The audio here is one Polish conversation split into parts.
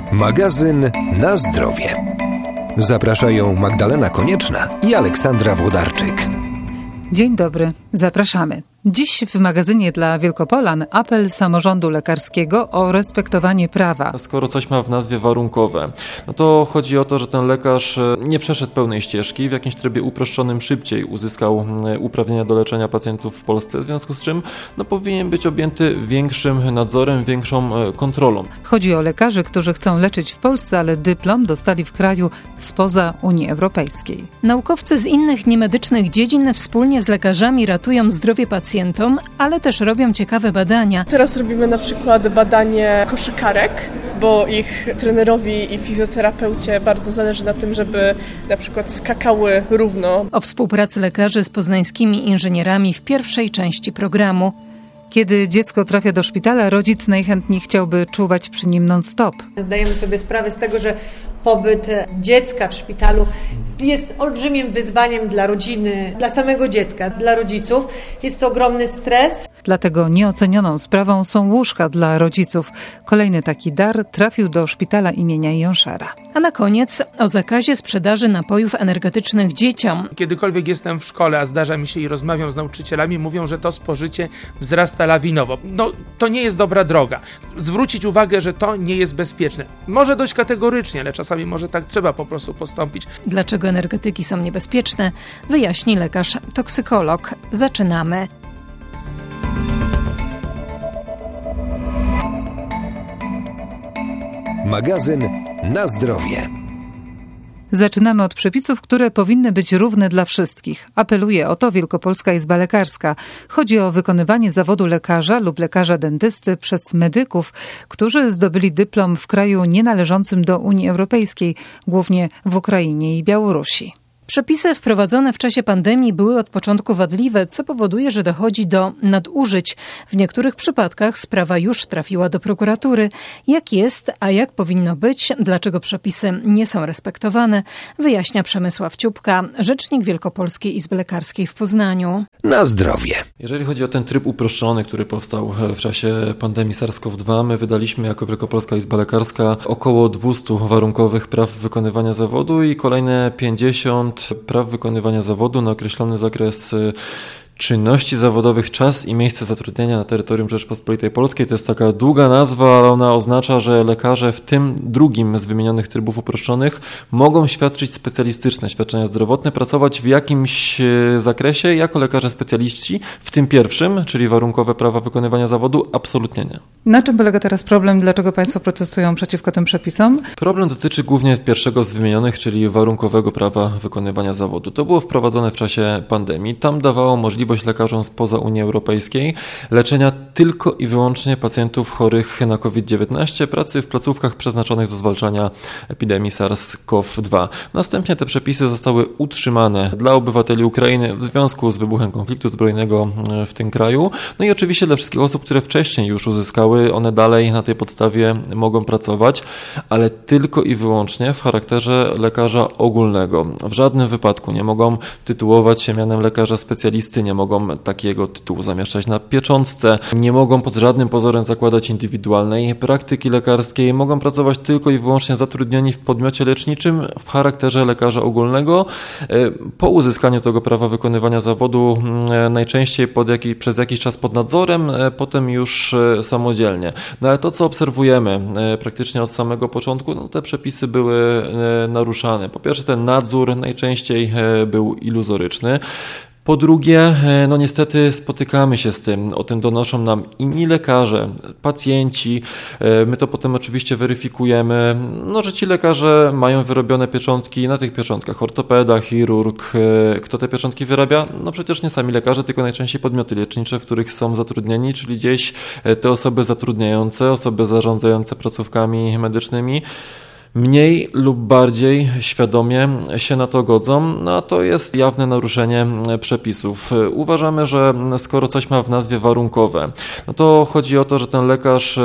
Magazyn Na zdrowie. Zapraszają Magdalena Konieczna i Aleksandra Włodarczyk. Dzień dobry, zapraszamy. Dziś w magazynie dla Wielkopolan apel samorządu lekarskiego o respektowanie prawa. Skoro coś ma w nazwie warunkowe, no to chodzi o to, że ten lekarz nie przeszedł pełnej ścieżki, w jakimś trybie uproszczonym szybciej uzyskał uprawnienia do leczenia pacjentów w Polsce, w związku z czym powinien być objęty większym nadzorem, większą kontrolą. Chodzi o lekarzy, którzy chcą leczyć w Polsce, ale dyplom dostali w kraju spoza Unii Europejskiej. Naukowcy z innych niemedycznych dziedzin wspólnie z lekarzami ratują zdrowie pacjentów, ale też robią ciekawe badania. Teraz robimy na przykład badanie koszykarek, bo ich trenerowi i fizjoterapeucie bardzo zależy na tym, żeby na przykład skakały równo. O współpracy lekarzy z poznańskimi inżynierami w pierwszej części programu. Kiedy dziecko trafia do szpitala, rodzic najchętniej chciałby czuwać przy nim non-stop. Zdajemy sobie sprawę z tego, że pobyt dziecka w szpitalu jest olbrzymim wyzwaniem dla rodziny, dla samego dziecka, dla rodziców. Jest to ogromny stres. Dlatego nieocenioną sprawą są łóżka dla rodziców. Kolejny taki dar trafił do szpitala imienia Jonszara. A na koniec o zakazie sprzedaży napojów energetycznych dzieciom. Kiedykolwiek jestem w szkole, a zdarza mi się i rozmawiam z nauczycielami, mówią, że to spożycie wzrasta lawinowo. No, to nie jest dobra droga. Zwrócić uwagę, że to nie jest bezpieczne. Może dość kategorycznie, ale czasami może tak trzeba po prostu postąpić. Dlaczego energetyki są niebezpieczne, wyjaśni lekarz toksykolog. Zaczynamy. Magazyn Na zdrowie. Zaczynamy od przepisów, które powinny być równe dla wszystkich. Apeluje o to Wielkopolska Izba Lekarska. Chodzi o wykonywanie zawodu lekarza lub lekarza dentysty przez medyków, którzy zdobyli dyplom w kraju nienależącym do Unii Europejskiej, głównie w Ukrainie i Białorusi. Przepisy wprowadzone w czasie pandemii były od początku wadliwe, co powoduje, że dochodzi do nadużyć. W niektórych przypadkach sprawa już trafiła do prokuratury. Jak jest, a jak powinno być, dlaczego przepisy nie są respektowane, wyjaśnia Przemysław Ciupka, rzecznik Wielkopolskiej Izby Lekarskiej w Poznaniu. Na zdrowie. Jeżeli chodzi o ten tryb uproszczony, który powstał w czasie pandemii SARS-CoV-2, my wydaliśmy jako Wielkopolska Izba Lekarska około 200 warunkowych praw wykonywania zawodu i kolejne 50 praw wykonywania zawodu na określony zakres czynności zawodowych, czas i miejsce zatrudnienia na terytorium Rzeczypospolitej Polskiej. To jest taka długa nazwa, ale ona oznacza, że lekarze w tym drugim z wymienionych trybów uproszczonych mogą świadczyć specjalistyczne świadczenia zdrowotne, pracować w jakimś zakresie jako lekarze specjaliści. W tym pierwszym, czyli warunkowe prawa wykonywania zawodu, absolutnie nie. Na czym polega teraz problem? Dlaczego Państwo protestują przeciwko tym przepisom? Problem dotyczy głównie pierwszego z wymienionych, czyli warunkowego prawa wykonywania zawodu. To było wprowadzone w czasie pandemii. Tam dawało możliwość lekarzom spoza Unii Europejskiej leczenia tylko i wyłącznie pacjentów chorych na COVID-19, pracy w placówkach przeznaczonych do zwalczania epidemii SARS-CoV-2. Następnie te przepisy zostały utrzymane dla obywateli Ukrainy w związku z wybuchem konfliktu zbrojnego w tym kraju. No i oczywiście dla wszystkich osób, które wcześniej już uzyskały, one dalej na tej podstawie mogą pracować, ale tylko i wyłącznie w charakterze lekarza ogólnego. W żadnym wypadku nie mogą tytułować się mianem lekarza specjalisty, nie mogą takiego tytułu zamieszczać na pieczątce, nie mogą pod żadnym pozorem zakładać indywidualnej praktyki lekarskiej, mogą pracować tylko i wyłącznie zatrudnieni w podmiocie leczniczym w charakterze lekarza ogólnego. Po uzyskaniu tego prawa wykonywania zawodu najczęściej przez jakiś czas pod nadzorem, potem już samodzielnie. No ale to, co obserwujemy praktycznie od samego początku, no te przepisy były naruszane. Po pierwsze, ten nadzór najczęściej był iluzoryczny. Po drugie, no niestety spotykamy się z tym, o tym donoszą nam inni lekarze, pacjenci, my to potem oczywiście weryfikujemy, no że ci lekarze mają wyrobione pieczątki na tych pieczątkach, ortopeda, chirurg, kto te pieczątki wyrabia? No przecież nie sami lekarze, tylko najczęściej podmioty lecznicze, w których są zatrudnieni, czyli gdzieś te osoby zatrudniające, osoby zarządzające placówkami medycznymi. mniej lub bardziej świadomie się na to godzą, a to jest jawne naruszenie przepisów. Uważamy, że skoro coś ma w nazwie warunkowe, no to chodzi o to, że ten lekarz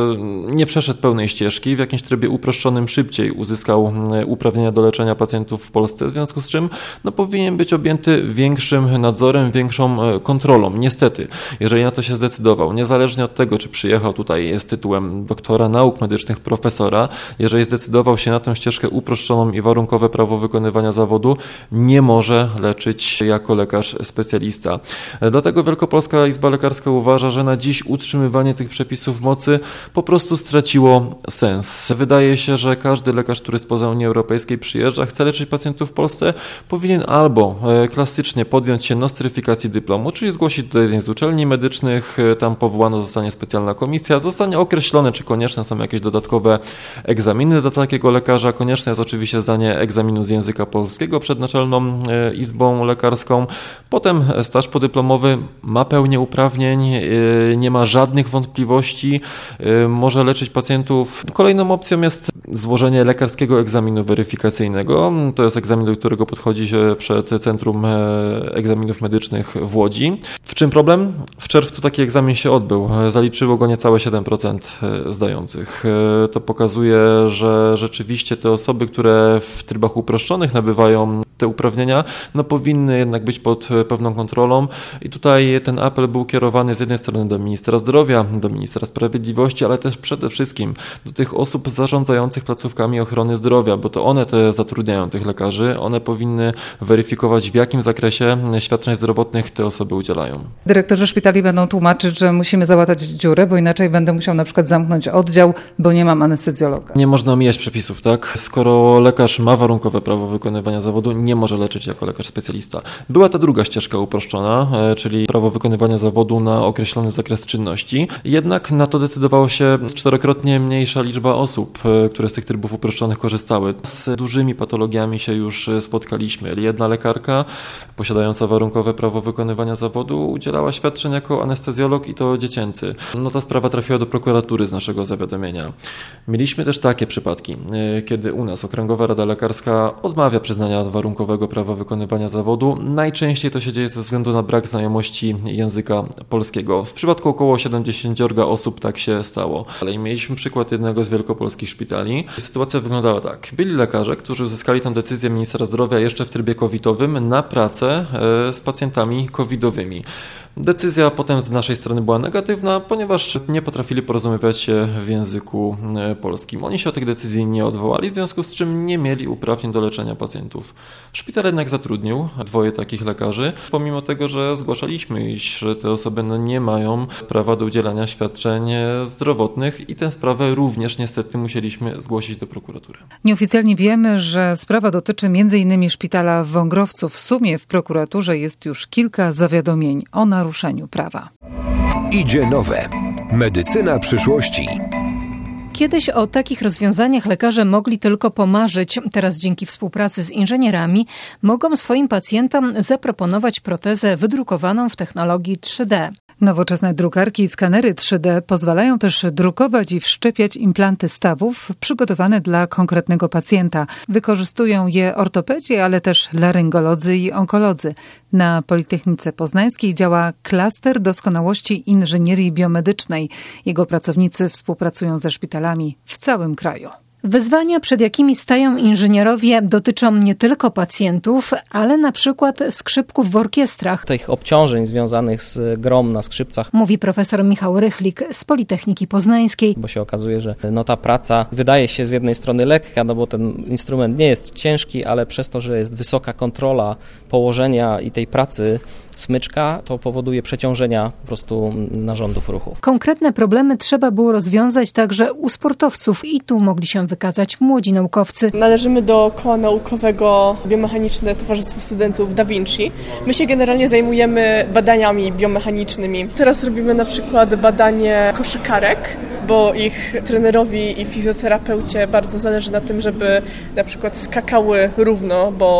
nie przeszedł pełnej ścieżki, w jakimś trybie uproszczonym szybciej uzyskał uprawnienia do leczenia pacjentów w Polsce, w związku z czym powinien być objęty większym nadzorem, większą kontrolą. Niestety, jeżeli na to się zdecydował, niezależnie od tego, czy przyjechał tutaj z tytułem doktora nauk medycznych, profesora, jeżeli zdecydował się na tę ścieżkę uproszczoną i warunkowe prawo wykonywania zawodu, nie może leczyć jako lekarz specjalista. Dlatego Wielkopolska Izba Lekarska uważa, że na dziś utrzymywanie tych przepisów w mocy po prostu straciło sens. Wydaje się, że każdy lekarz, który spoza Unii Europejskiej przyjeżdża, chce leczyć pacjentów w Polsce, powinien albo klasycznie podjąć się nostryfikacji dyplomu, czyli zgłosić do jednej z uczelni medycznych, tam powołana zostanie specjalna komisja, zostanie określone, czy konieczne są jakieś dodatkowe egzaminy dla takiego lekarza. Konieczne jest oczywiście zdanie egzaminu z języka polskiego przed Naczelną Izbą Lekarską. Potem staż podyplomowy, ma pełnię uprawnień, nie ma żadnych wątpliwości, może leczyć pacjentów. Kolejną opcją jest złożenie lekarskiego egzaminu weryfikacyjnego. To jest egzamin, do którego podchodzi się przed Centrum Egzaminów Medycznych w Łodzi. W czym problem? W czerwcu taki egzamin się odbył. Zaliczyło go niecałe 7% zdających. To pokazuje, że rzeczywiście te osoby, które w trybach uproszczonych nabywają te uprawnienia, powinny jednak być pod pewną kontrolą i tutaj ten apel był kierowany z jednej strony do ministra zdrowia, do ministra sprawiedliwości, ale też przede wszystkim do tych osób zarządzających placówkami ochrony zdrowia, bo to one zatrudniają tych lekarzy, one powinny weryfikować, w jakim zakresie świadczeń zdrowotnych te osoby udzielają. Dyrektorzy szpitali będą tłumaczyć, że musimy załatać dziurę, bo inaczej będę musiał na przykład zamknąć oddział, bo nie mam anestezjologa. Nie można omijać przepisów, tak? Skoro lekarz ma warunkowe prawo wykonywania zawodu, nie może leczyć jako lekarz specjalista. Była ta druga ścieżka uproszczona, czyli prawo wykonywania zawodu na określony zakres czynności. Jednak na to decydowało się 4-krotnie mniejsza liczba osób, które z tych trybów uproszczonych korzystały. Z dużymi patologiami się już spotkaliśmy. Jedna lekarka posiadająca warunkowe prawo wykonywania zawodu udzielała świadczeń jako anestezjolog i to dziecięcy. Ta sprawa trafiła do prokuratury z naszego zawiadomienia. Mieliśmy też takie przypadki, kiedy u nas Okręgowa Rada Lekarska odmawia przyznania warunkowego prawa wykonywania zawodu. Najczęściej to się dzieje ze względu na brak znajomości języka polskiego. W przypadku około 70 osób tak się stało. Ale mieliśmy przykład jednego z wielkopolskich szpitali. Sytuacja wyglądała tak. Byli lekarze, którzy uzyskali tę decyzję ministra zdrowia jeszcze w trybie covidowym na pracę z pacjentami covidowymi. Decyzja potem z naszej strony była negatywna, ponieważ nie potrafili porozumiewać się w języku polskim. Oni się od tych decyzji nie odwołali, w związku z czym nie mieli uprawnień do leczenia pacjentów. Szpital jednak zatrudnił 2 takich lekarzy, pomimo tego, że zgłaszaliśmy, iż te osoby nie mają prawa do udzielania świadczeń zdrowotnych i tę sprawę również niestety musieliśmy zgłosić do prokuratury. Nieoficjalnie wiemy, że sprawa dotyczy m.in. szpitala w Wągrowcu. W sumie w prokuraturze jest już kilka zawiadomień o naruszeniu prawa. Idzie nowe. Medycyna przyszłości. Kiedyś o takich rozwiązaniach lekarze mogli tylko pomarzyć. Teraz dzięki współpracy z inżynierami mogą swoim pacjentom zaproponować protezę wydrukowaną w technologii 3D. Nowoczesne drukarki i skanery 3D pozwalają też drukować i wszczepiać implanty stawów przygotowane dla konkretnego pacjenta. Wykorzystują je ortopedzi, ale też laryngolodzy i onkolodzy. Na Politechnice Poznańskiej działa klaster doskonałości inżynierii biomedycznej. Jego pracownicy współpracują ze szpitalami w całym kraju. Wyzwania, przed jakimi stają inżynierowie, dotyczą nie tylko pacjentów, ale na przykład skrzypków w orkiestrach. Tych obciążeń związanych z grą na skrzypcach. Mówi profesor Michał Rychlik z Politechniki Poznańskiej. Bo się okazuje, że ta praca wydaje się z jednej strony lekka, bo ten instrument nie jest ciężki, ale przez to, że jest wysoka kontrola położenia i tej pracy smyczka, to powoduje przeciążenia po prostu narządów ruchów. Konkretne problemy trzeba było rozwiązać także u sportowców i tu mogli się wykazać młodzi naukowcy. Należymy do koła naukowego Biomechaniczne Towarzystwo Studentów Da Vinci. My się generalnie zajmujemy badaniami biomechanicznymi. Teraz robimy na przykład badanie koszykarek, bo ich trenerowi i fizjoterapeucie bardzo zależy na tym, żeby na przykład skakały równo, bo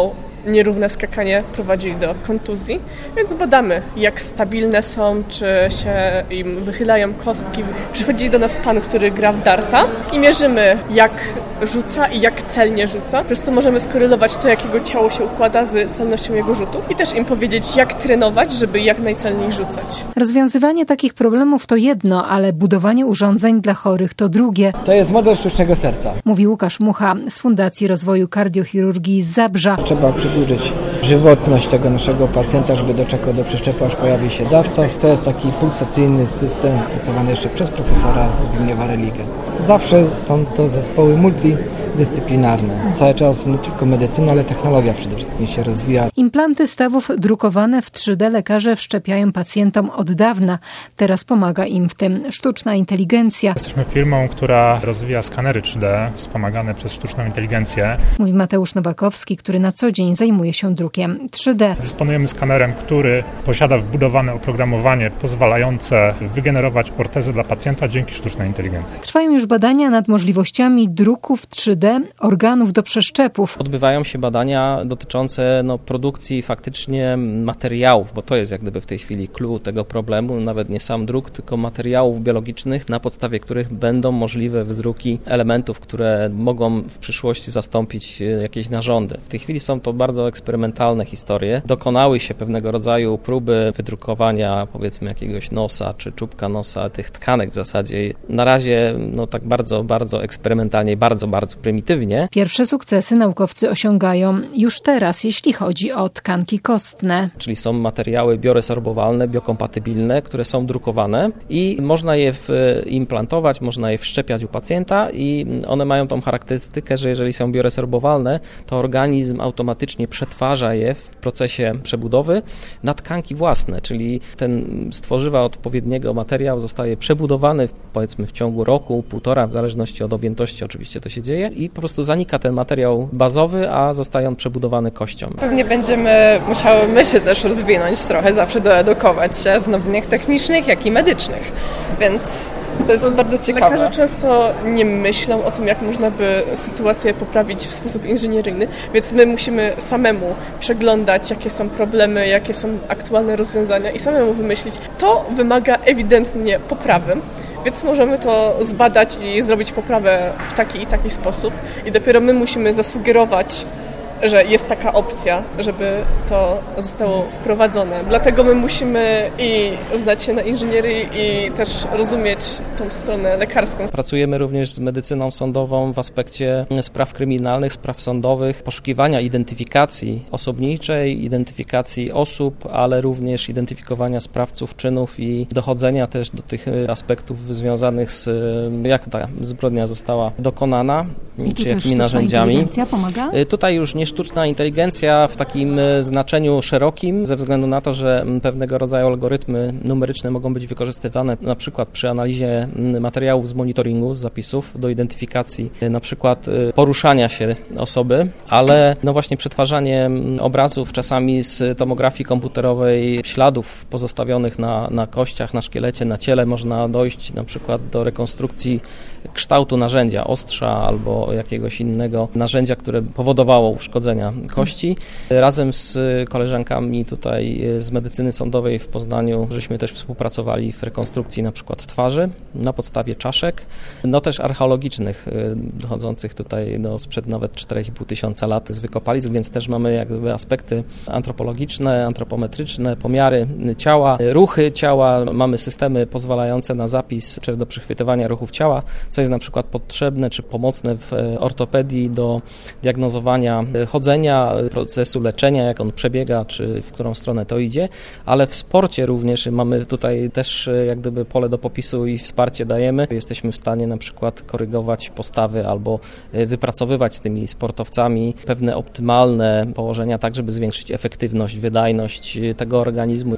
nierówne skakanie prowadzi do kontuzji, więc badamy, jak stabilne są, czy się im wychylają kostki. Przychodzi do nas pan, który gra w darta i mierzymy, jak rzuca i jak celnie rzuca. Po prostu możemy skorelować to, jak jego ciało się układa z celnością jego rzutów i też im powiedzieć, jak trenować, żeby jak najcelniej rzucać. Rozwiązywanie takich problemów to jedno, ale budowanie urządzeń dla chorych to drugie. To jest model sztucznego serca. Mówi Łukasz Mucha z Fundacji Rozwoju Kardiochirurgii z Zabrza. Trzeba przedłużyć żywotność tego naszego pacjenta, żeby doczekał do przeszczepu, aż pojawi się dawca. To jest taki pulsacyjny system wypracowany jeszcze przez profesora Zbigniewa Religę. Zawsze są to zespoły multidyscyplinarne. Cały czas nie tylko medycyna, ale technologia przede wszystkim się rozwija. Implanty stawów drukowane w 3D lekarze wszczepiają pacjentom od dawna. Teraz pomaga im w tym sztuczna inteligencja. Jesteśmy firmą, która rozwija skanery 3D wspomagane przez sztuczną inteligencję. Mówi Mateusz Nowakowski, który na co dzień zajmuje się drukiem 3D. Dysponujemy skanerem, który posiada wbudowane oprogramowanie pozwalające wygenerować ortezę dla pacjenta dzięki sztucznej inteligencji. Trwają już badania nad możliwościami druków 3D organów do przeszczepów. Odbywają się badania dotyczące produkcji faktycznie materiałów, bo to jest jak gdyby w tej chwili clue tego problemu, nawet nie sam druk, tylko materiałów biologicznych, na podstawie których będą możliwe wydruki elementów, które mogą w przyszłości zastąpić jakieś narządy. W tej chwili są to bardzo eksperymentalne historie. Dokonały się pewnego rodzaju próby wydrukowania, powiedzmy, jakiegoś nosa czy czubka nosa, tych tkanek w zasadzie. Na razie tak bardzo, bardzo eksperymentalnie, bardzo, bardzo prymitywnie. Pierwsze sukcesy naukowcy osiągają już teraz, jeśli chodzi o tkanki kostne. Czyli są materiały bioresorbowalne, biokompatybilne, które są drukowane i można je implantować, można je wszczepiać u pacjenta i one mają tą charakterystykę, że jeżeli są bioresorbowalne, to organizm automatycznie przetwarza je w procesie przebudowy na tkanki własne, czyli ten z tworzywa odpowiedniego materiału zostaje przebudowany powiedzmy w ciągu roku, półtora, w zależności od objętości oczywiście to się dzieje i po prostu zanika ten materiał bazowy, a zostaje on przebudowany kością. Pewnie będziemy musiały my się też rozwinąć trochę, zawsze doedukować się z nowinek technicznych, jak i medycznych, więc to jest bardzo ciekawe. Lekarze często nie myślą o tym, jak można by sytuację poprawić w sposób inżynieryjny, więc my musimy samemu przeglądać, jakie są problemy, jakie są aktualne rozwiązania i samemu wymyślić. To wymaga ewidentnie poprawy, więc możemy to zbadać i zrobić poprawę w taki i taki sposób i dopiero my musimy zasugerować, że jest taka opcja, żeby to zostało wprowadzone. Dlatego my musimy i znać się na inżynierii i też rozumieć tą stronę lekarską. Pracujemy również z medycyną sądową w aspekcie spraw kryminalnych, spraw sądowych, poszukiwania identyfikacji osobniczej, identyfikacji osób, ale również identyfikowania sprawców czynów i dochodzenia też do tych aspektów związanych z jak ta zbrodnia została dokonana, czy jakimi narzędziami. Inteligencja pomaga? Tutaj już nie sztuczna inteligencja w takim znaczeniu szerokim, ze względu na to, że pewnego rodzaju algorytmy numeryczne mogą być wykorzystywane na przykład przy analizie materiałów z monitoringu, z zapisów do identyfikacji na przykład poruszania się osoby, ale właśnie przetwarzanie obrazów czasami z tomografii komputerowej, śladów pozostawionych na kościach, na szkielecie, na ciele można dojść na przykład do rekonstrukcji kształtu narzędzia, ostrza albo jakiegoś innego narzędzia, które powodowało uszkodzenia kości. Razem z koleżankami tutaj z medycyny sądowej w Poznaniu żeśmy też współpracowali w rekonstrukcji na przykład twarzy na podstawie czaszek, też archeologicznych, dochodzących tutaj sprzed nawet 4,5 tysiąca lat z wykopalisk, więc też mamy jakby aspekty antropologiczne, antropometryczne, pomiary ciała, ruchy ciała, mamy systemy pozwalające na zapis czy do przechwytywania ruchów ciała, co jest na przykład potrzebne czy pomocne w ortopedii do diagnozowania chodzenia, procesu leczenia, jak on przebiega, czy w którą stronę to idzie, ale w sporcie również mamy tutaj też jak gdyby pole do popisu i wsparcie dajemy. Jesteśmy w stanie na przykład korygować postawy albo wypracowywać z tymi sportowcami pewne optymalne położenia, tak żeby zwiększyć efektywność, wydajność tego organizmu.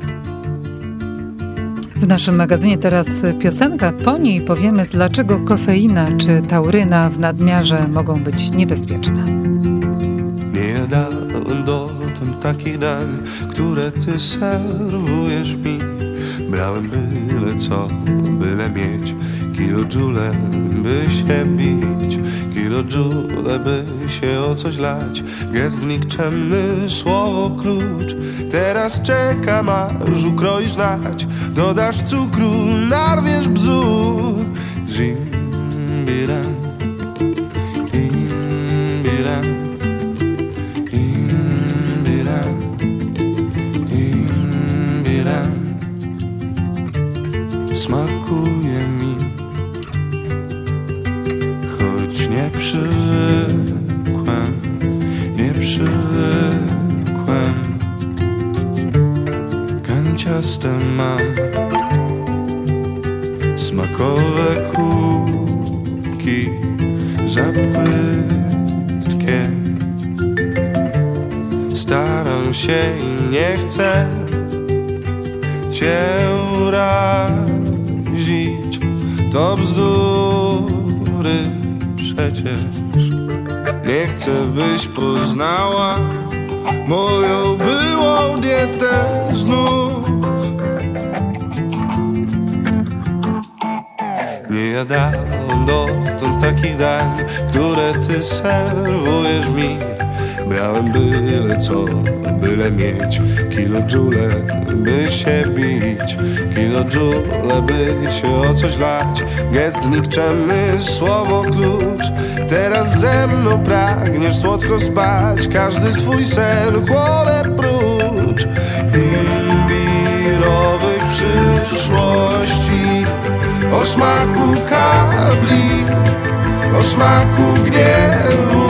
W naszym magazynie teraz piosenka. Po niej powiemy, dlaczego kofeina czy tauryna w nadmiarze mogą być niebezpieczne. Nie dałem dotąd takich dań, które ty serwujesz mi. Brałem byle co, byle mieć kilojule, by się bić. kilojoule, by się o coś lać. Gest nikczemny, słowo klucz. Teraz czekam, aż ukroisz nać. Dodasz cukru, narwiesz bzdur. Zimbiram, imbiram, imbiram, imbiram. Smakuje mi, choć nie przywykłem, nie przywykłem. Kanciaste mam smakowe kubki za płytkie. Staram się i nie chcę cię urazić, to bzdury przecież. Nie chcę, byś poznała moją byłą dietę znów. Nie jadałem dotąd takich dań, które ty serwujesz mi. Brałem byle co, byle mieć kilojoule, by się bić. Kilojoule, by się o coś lać. Gest nikczemny, słowo klucz. Teraz ze mną pragniesz słodko spać. Każdy twój sen chłonę prócz imbirowych przyszłości. O smaku kabli, o smaku gniewu.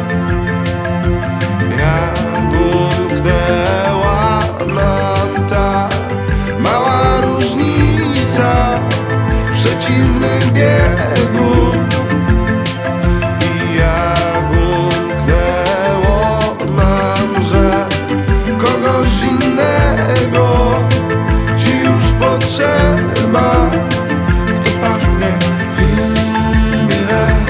Umknęła nam ta mała różnica w przeciwnym biegu. I jak umknęło nam, że kogoś innego ci już potrzeba, kto pachnie imbirem.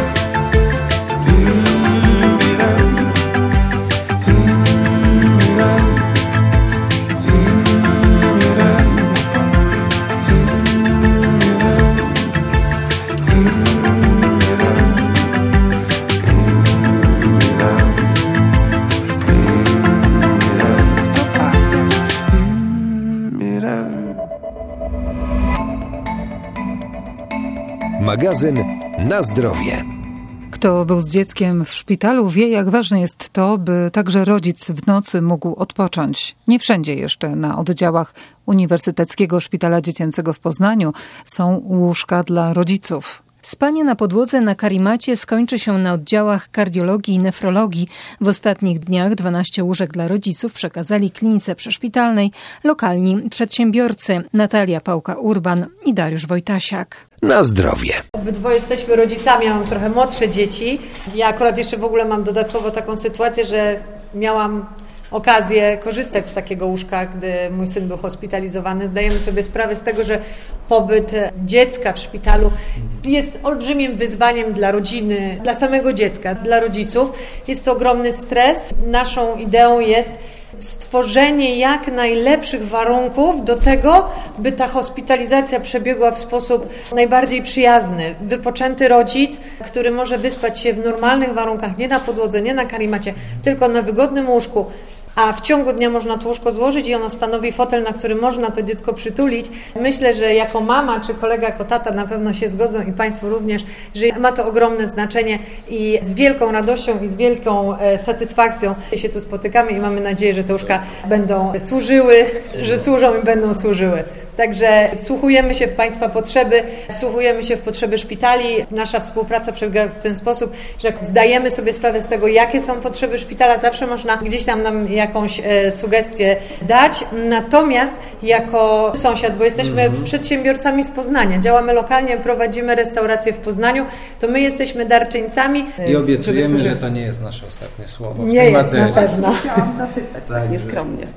Magazyn Na zdrowie. Kto był z dzieckiem w szpitalu, wie, jak ważne jest to, by także rodzic w nocy mógł odpocząć. Nie wszędzie jeszcze na oddziałach Uniwersyteckiego Szpitala Dziecięcego w Poznaniu są łóżka dla rodziców. Spanie na podłodze na karimacie skończy się na oddziałach kardiologii i nefrologii. W ostatnich dniach 12 łóżek dla rodziców przekazali klinice przyszpitalnej lokalni przedsiębiorcy Natalia Pałka-Urban i Dariusz Wojtasiak. Na zdrowie. Obydwoje jesteśmy rodzicami, ja mam trochę młodsze dzieci. Ja akurat jeszcze w ogóle mam dodatkowo taką sytuację, że miałam okazję korzystać z takiego łóżka, gdy mój syn był hospitalizowany. Zdajemy sobie sprawę z tego, że pobyt dziecka w szpitalu jest olbrzymim wyzwaniem dla rodziny, dla samego dziecka, dla rodziców. Jest to ogromny stres. Naszą ideą jest stworzenie jak najlepszych warunków do tego, by ta hospitalizacja przebiegła w sposób najbardziej przyjazny. Wypoczęty rodzic, który może wyspać się w normalnych warunkach, nie na podłodze, nie na karimacie, tylko na wygodnym łóżku, a w ciągu dnia można to łóżko złożyć i ono stanowi fotel, na którym można to dziecko przytulić. Myślę, że jako mama czy kolega, jako tata na pewno się zgodzą i Państwo również, że ma to ogromne znaczenie i z wielką radością i z wielką satysfakcją się tu spotykamy i mamy nadzieję, że te łóżka będą służyły, że służą i będą służyły. Także wsłuchujemy się w Państwa potrzeby, wsłuchujemy się w potrzeby szpitali. Nasza współpraca przebiega w ten sposób, że zdajemy sobie sprawę z tego, jakie są potrzeby szpitala. Zawsze można gdzieś tam nam jakąś sugestię dać. Natomiast jako sąsiad, bo jesteśmy przedsiębiorcami z Poznania, działamy lokalnie, prowadzimy restaurację w Poznaniu, to my jesteśmy darczyńcami. I obiecujemy, że to nie jest nasze ostatnie słowo. Nie jest na pewno. Chciałam zapytać nieskromnie.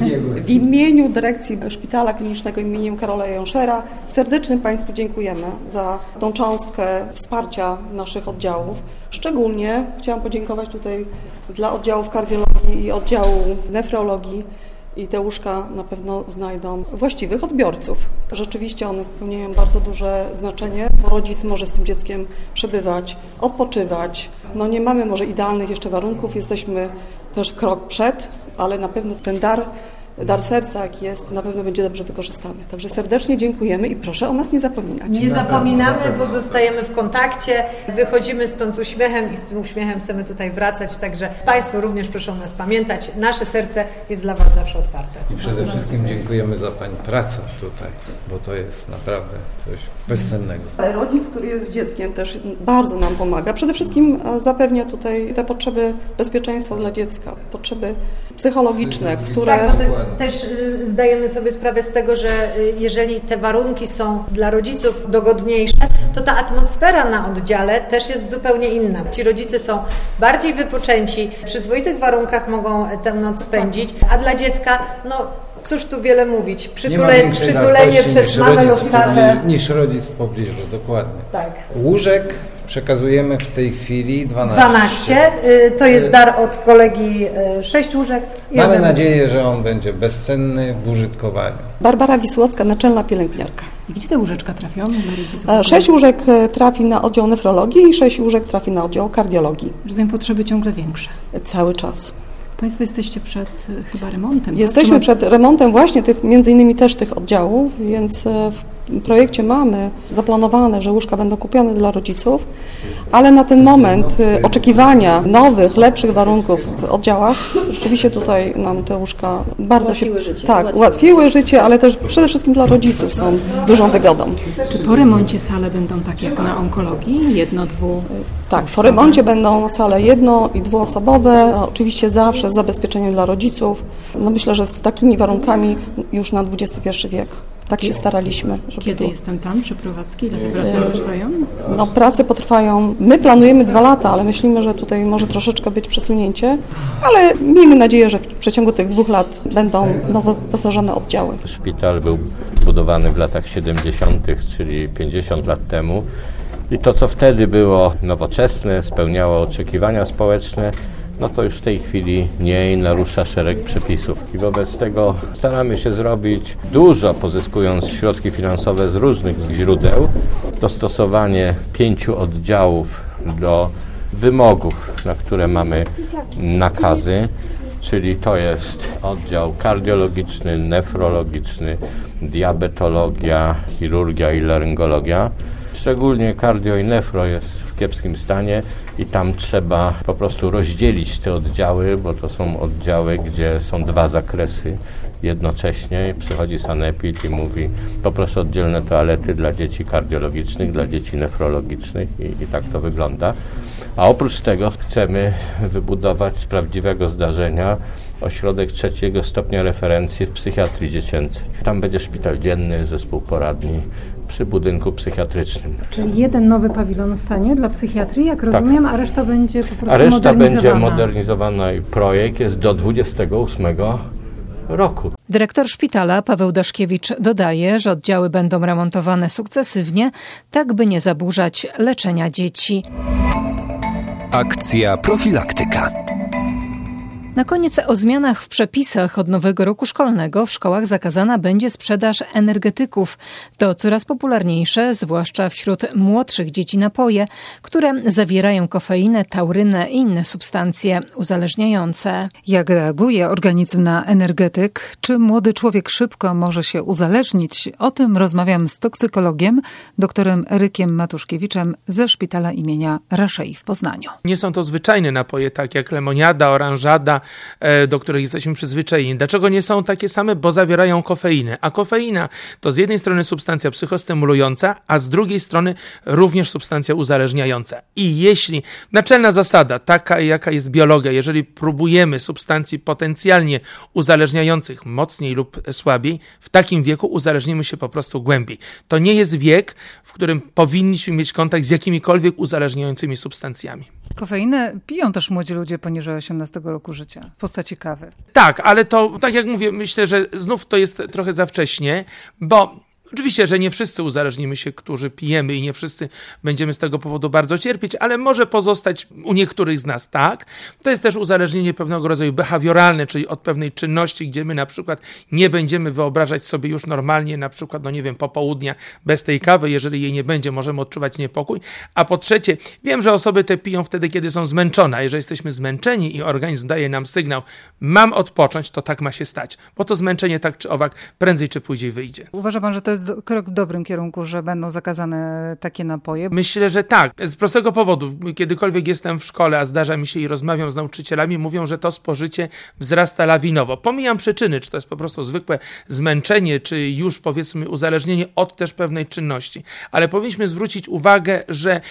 W imieniu dyrekcji Szpitala Klinicznego im. Karola Jonszera serdecznie Państwu dziękujemy za tą cząstkę wsparcia naszych oddziałów. Szczególnie chciałam podziękować tutaj dla oddziałów kardiologii i oddziału nefrologii i te łóżka na pewno znajdą właściwych odbiorców. Rzeczywiście one spełniają bardzo duże znaczenie, bo rodzic może z tym dzieckiem przebywać, odpoczywać. Nie mamy może idealnych jeszcze warunków, jesteśmy też krok przed, ale na pewno ten dar serca, jaki jest, na pewno będzie dobrze wykorzystany. Także serdecznie dziękujemy i proszę o nas nie zapominać. Nie zapominamy, bo zostajemy w kontakcie, wychodzimy stąd z uśmiechem i z tym uśmiechem chcemy tutaj wracać, także Państwo również proszę o nas pamiętać. Nasze serce jest dla Was zawsze otwarte. I przede wszystkim dziękujemy za Pani pracę tutaj, bo to jest naprawdę coś bezcennego. Ale rodzic, który jest z dzieckiem, też bardzo nam pomaga. Przede wszystkim zapewnia tutaj te potrzeby bezpieczeństwa dla dziecka, potrzeby psychologiczne, które... Tak, też zdajemy sobie sprawę z tego, że jeżeli te warunki są dla rodziców dogodniejsze, to ta atmosfera na oddziale też jest zupełnie inna. Ci rodzice są bardziej wypoczęci, w przyzwoitych warunkach mogą tę noc spędzić, a dla dziecka, cóż tu wiele mówić, przytulenie przez mamę lub tatę. Niż rodzic w pobliżu, dokładnie. Tak. Łóżek przekazujemy w tej chwili 12. 12. To jest dar od kolegi 6 łóżek. Mamy nadzieję, że on będzie bezcenny w użytkowaniu. Barbara Wisłocka, naczelna pielęgniarka. I gdzie te łóżeczka trafią? 6 łóżek trafi na oddział nefrologii i 6 łóżek trafi na oddział kardiologii. Rozumiem, potrzeby ciągle większe. Cały czas. Państwo jesteście przed chyba remontem. Jesteśmy przed remontem właśnie między innymi też tych oddziałów, więc w projekcie mamy zaplanowane, że łóżka będą kupione dla rodziców, ale na ten moment oczekiwania nowych, lepszych warunków w oddziałach, rzeczywiście tutaj nam te łóżka bardzo ułatwiły życie. Tak, ułatwiły życie, ale też przede wszystkim dla rodziców są dużą wygodą. Czy po remoncie sale będą takie jak na onkologii? 1, 2? Tak, po remoncie będą sale 1- i 2-osobowe, oczywiście zawsze z zabezpieczeniem dla rodziców. Myślę, że z takimi warunkami już na XXI wiek. Tak się staraliśmy. Kiedy jest ten plan przeprowadzki? Ile te prace trwają? Prace potrwają, my planujemy 2 lata, ale myślimy, że tutaj może troszeczkę być przesunięcie, ale miejmy nadzieję, że w przeciągu tych 2 lat będą nowo wyposażone oddziały. Szpital był budowany w latach 70., czyli 50 lat temu. I to, co wtedy było nowoczesne, spełniało oczekiwania społeczne, to już w tej chwili nie narusza szereg przepisów. I wobec tego staramy się zrobić dużo, pozyskując środki finansowe z różnych źródeł. Dostosowanie 5 oddziałów do wymogów, na które mamy nakazy, czyli to jest oddział kardiologiczny, nefrologiczny, diabetologia, chirurgia i laryngologia. Szczególnie kardio i nefro jest w kiepskim stanie i tam trzeba po prostu rozdzielić te oddziały, bo to są oddziały, gdzie są 2 zakresy jednocześnie. Przychodzi sanepid i mówi: poproszę oddzielne toalety dla dzieci kardiologicznych, dla dzieci nefrologicznych i tak to wygląda. A oprócz tego chcemy wybudować z prawdziwego zdarzenia ośrodek 3. stopnia referencji w psychiatrii dziecięcej. Tam będzie szpital dzienny, zespół poradni przy budynku psychiatrycznym. Czyli 1 nowy pawilon stanie dla psychiatrii, jak rozumiem, a reszta będzie po prostu modernizowana. A reszta będzie modernizowana i projekt jest do 28 roku. Dyrektor szpitala Paweł Daszkiewicz dodaje, że oddziały będą remontowane sukcesywnie, tak by nie zaburzać leczenia dzieci. Akcja profilaktyka. Na koniec o zmianach w przepisach. Od nowego roku szkolnego w szkołach zakazana będzie sprzedaż energetyków. To coraz popularniejsze, zwłaszcza wśród młodszych dzieci, napoje, które zawierają kofeinę, taurynę i inne substancje uzależniające. Jak reaguje organizm na energetyk? Czy młody człowiek szybko może się uzależnić? O tym rozmawiam z toksykologiem, doktorem Erykiem Matuszkiewiczem ze Szpitala imienia Raszei w Poznaniu. Nie są to zwyczajne napoje, tak jak lemoniada, oranżada, do których jesteśmy przyzwyczajeni. Dlaczego nie są takie same? Bo zawierają kofeinę. A kofeina to z jednej strony substancja psychostymulująca, a z drugiej strony również substancja uzależniająca. I jeśli naczelna zasada, taka jaka jest biologia, jeżeli próbujemy substancji potencjalnie uzależniających mocniej lub słabiej, w takim wieku uzależnimy się po prostu głębiej. To nie jest wiek, w którym powinniśmy mieć kontakt z jakimikolwiek uzależniającymi substancjami. Kofeinę piją też młodzi ludzie poniżej 18 roku życia w postaci kawy. Tak, ale to, tak jak mówię, myślę, że znów to jest trochę za wcześnie, bo Oczywiście, że nie wszyscy uzależnimy się, którzy pijemy i nie wszyscy będziemy z tego powodu bardzo cierpieć, ale może pozostać u niektórych z nas tak. To jest też uzależnienie pewnego rodzaju behawioralne, czyli od pewnej czynności, gdzie my na przykład nie będziemy wyobrażać sobie już normalnie na przykład, popołudnia bez tej kawy, jeżeli jej nie będzie, możemy odczuwać niepokój. A po trzecie, wiem, że osoby te piją wtedy, kiedy są zmęczone, a jeżeli jesteśmy zmęczeni i organizm daje nam sygnał, mam odpocząć, to tak ma się stać, bo to zmęczenie tak czy owak prędzej czy później wyjdzie. Uważa pan, że to jest krok w dobrym kierunku, że będą zakazane takie napoje? Myślę, że tak. Z prostego powodu. Kiedykolwiek jestem w szkole, a zdarza mi się i rozmawiam z nauczycielami, mówią, że to spożycie wzrasta lawinowo. Pomijam przyczyny, czy to jest po prostu zwykłe zmęczenie, czy już powiedzmy uzależnienie od też pewnej czynności. Ale powinniśmy zwrócić uwagę, że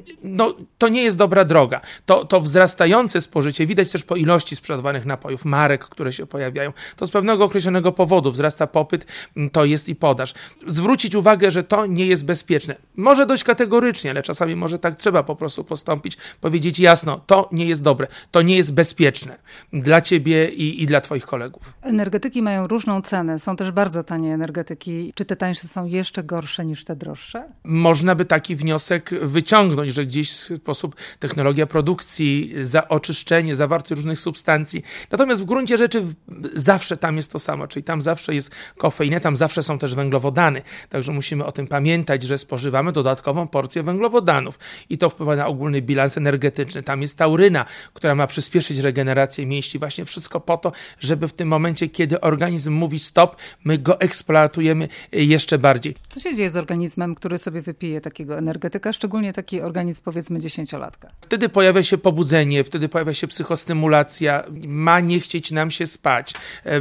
to nie jest dobra droga. To wzrastające spożycie widać też po ilości sprzedawanych napojów, marek, które się pojawiają. To z pewnego określonego powodu wzrasta popyt, to jest i podaż. Zwrócić uwagę, że to nie jest bezpieczne. Może dość kategorycznie, ale czasami może tak trzeba po prostu postąpić, powiedzieć jasno, to nie jest dobre, to nie jest bezpieczne dla ciebie i dla twoich kolegów. Energetyki mają różną cenę, są też bardzo tanie energetyki. Czy te tańsze są jeszcze gorsze niż te droższe? Można by taki wniosek wyciągnąć, że gdzieś w sposób technologia produkcji, oczyszczenie, zawartość różnych substancji. Natomiast w gruncie rzeczy zawsze tam jest to samo, czyli tam zawsze jest kofeina, tam zawsze są też węglowodany. Także musimy o tym pamiętać, że spożywamy dodatkową porcję węglowodanów i to wpływa na ogólny bilans energetyczny. Tam jest tauryna, która ma przyspieszyć regenerację mięśni. Właśnie wszystko po to, żeby w tym momencie, kiedy organizm mówi stop, my go eksploatujemy jeszcze bardziej. Co się dzieje z organizmem, który sobie wypije takiego energetyka, szczególnie taki organizm powiedzmy 10-latka? Wtedy pojawia się pobudzenie, wtedy pojawia się psychostymulacja, ma nie chcieć nam się spać,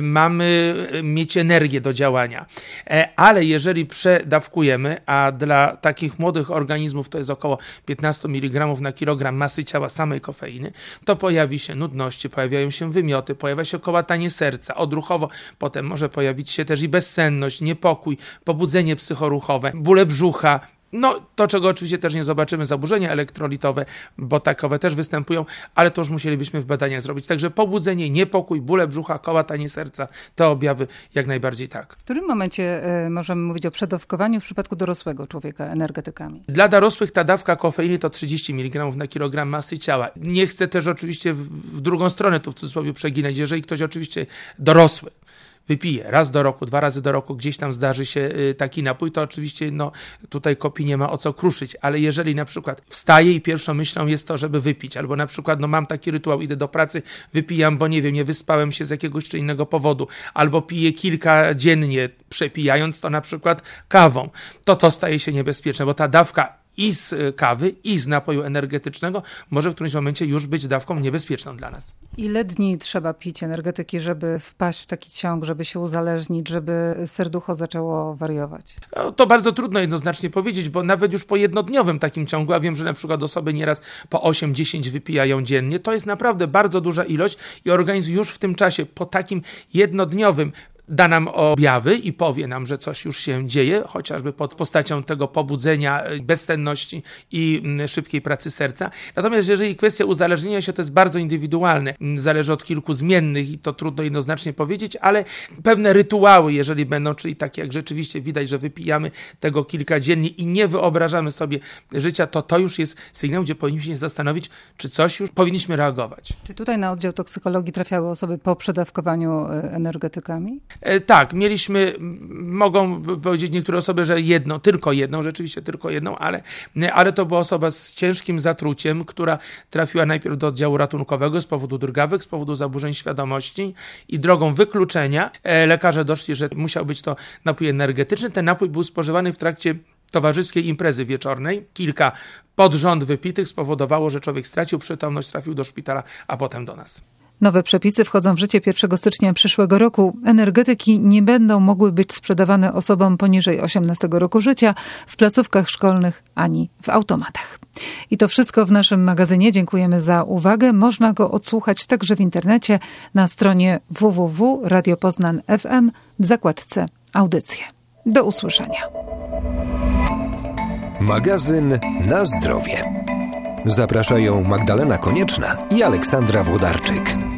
mamy mieć energię do działania. Ale jeżeli przedawkujemy, a dla takich młodych organizmów to jest około 15 mg na kilogram masy ciała samej kofeiny, to pojawi się nudności, pojawiają się wymioty, pojawia się kołatanie serca, odruchowo, potem może pojawić się też i bezsenność, niepokój, pobudzenie psychoruchowe, bóle brzucha. To, czego oczywiście też nie zobaczymy, zaburzenia elektrolitowe, bo takowe też występują, ale to już musielibyśmy w badaniach zrobić. Także pobudzenie, niepokój, bóle brzucha, kołatanie serca, te objawy jak najbardziej tak. W którym momencie możemy mówić o przedawkowaniu w przypadku dorosłego człowieka energetykami? Dla dorosłych ta dawka kofeiny to 30 mg na kilogram masy ciała. Nie chcę też oczywiście w drugą stronę tu w cudzysłowie przeginać. Jeżeli ktoś oczywiście dorosły wypije raz do roku, 2 razy do roku, gdzieś tam zdarzy się taki napój, to oczywiście tutaj kopii nie ma o co kruszyć, ale jeżeli na przykład wstaje i pierwszą myślą jest to, żeby wypić, albo na przykład mam taki rytuał, idę do pracy, wypijam, bo nie wyspałem się z jakiegoś czy innego powodu, albo piję kilka dziennie, przepijając to na przykład kawą, to staje się niebezpieczne, bo ta dawka i z kawy, i z napoju energetycznego może w którymś momencie już być dawką niebezpieczną dla nas. Ile dni trzeba pić energetyki, żeby wpaść w taki ciąg, żeby się uzależnić, żeby serducho zaczęło wariować? To bardzo trudno jednoznacznie powiedzieć, bo nawet już po jednodniowym takim ciągu, a wiem, że na przykład osoby nieraz po 8-10 wypijają dziennie, to jest naprawdę bardzo duża ilość i organizm już w tym czasie, po takim jednodniowym da nam objawy i powie nam, że coś już się dzieje, chociażby pod postacią tego pobudzenia, bezsenności i szybkiej pracy serca. Natomiast jeżeli kwestia uzależnienia się, to jest bardzo indywidualne. Zależy od kilku zmiennych i to trudno jednoznacznie powiedzieć, ale pewne rytuały, jeżeli będą, czyli takie jak rzeczywiście widać, że wypijamy tego kilka dziennie i nie wyobrażamy sobie życia, to już jest sygnał, gdzie powinniśmy się zastanowić, czy coś już powinniśmy reagować. Czy tutaj na oddział toksykologii trafiały osoby po przedawkowaniu energetykami? Tak, mogą powiedzieć niektóre osoby, że tylko jedną, rzeczywiście tylko jedną, ale to była osoba z ciężkim zatruciem, która trafiła najpierw do oddziału ratunkowego z powodu drgawek, z powodu zaburzeń świadomości i drogą wykluczenia lekarze doszli, że musiał być to napój energetyczny. Ten napój był spożywany w trakcie towarzyskiej imprezy wieczornej. Kilka pod rząd wypitych spowodowało, że człowiek stracił przytomność, trafił do szpitala, a potem do nas. Nowe przepisy wchodzą w życie 1 stycznia przyszłego roku. Energetyki nie będą mogły być sprzedawane osobom poniżej 18 roku życia w placówkach szkolnych ani w automatach. I to wszystko w naszym magazynie. Dziękujemy za uwagę. Można go odsłuchać także w internecie na stronie www.radiopoznan.fm w zakładce Audycje. Do usłyszenia. Magazyn Na zdrowie. Zapraszają Magdalena Konieczna i Aleksandra Włodarczyk.